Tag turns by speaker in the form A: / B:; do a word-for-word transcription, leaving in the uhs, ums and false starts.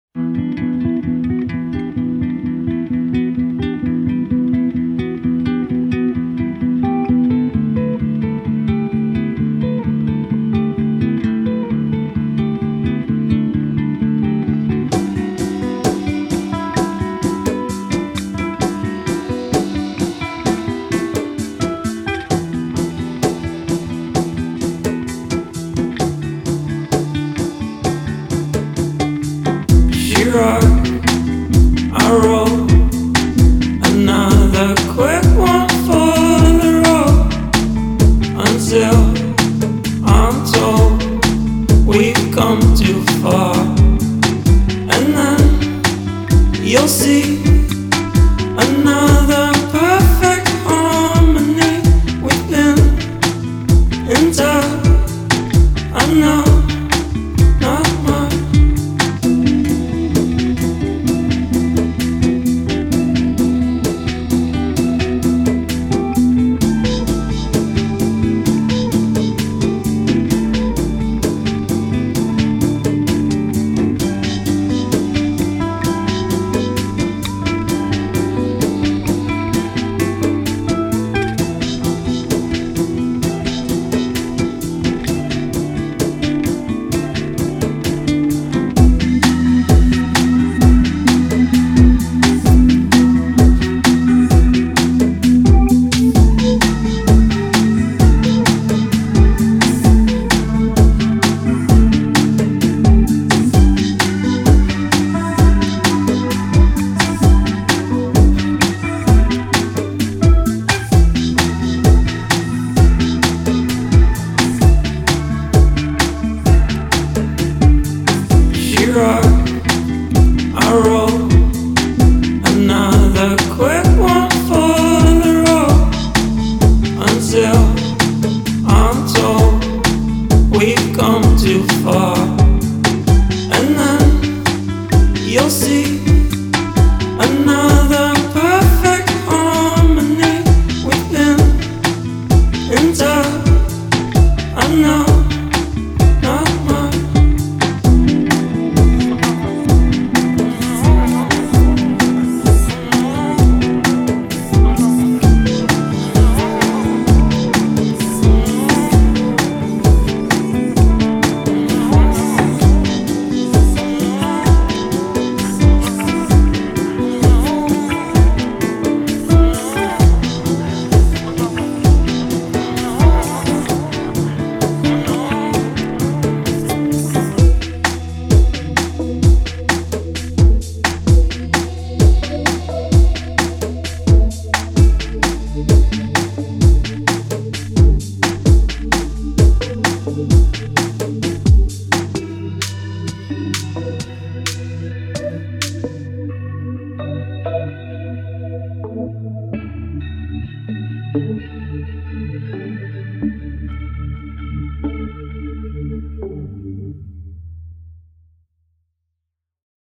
A: She rocked, I roll, another quick one for the road. Until I'm told we've come too far, and then you'll see another perfect harmony. We've been in touch, I know, not much. Rock, I roll, another quick one for the road. Until I'm told we've come too far, and then you'll see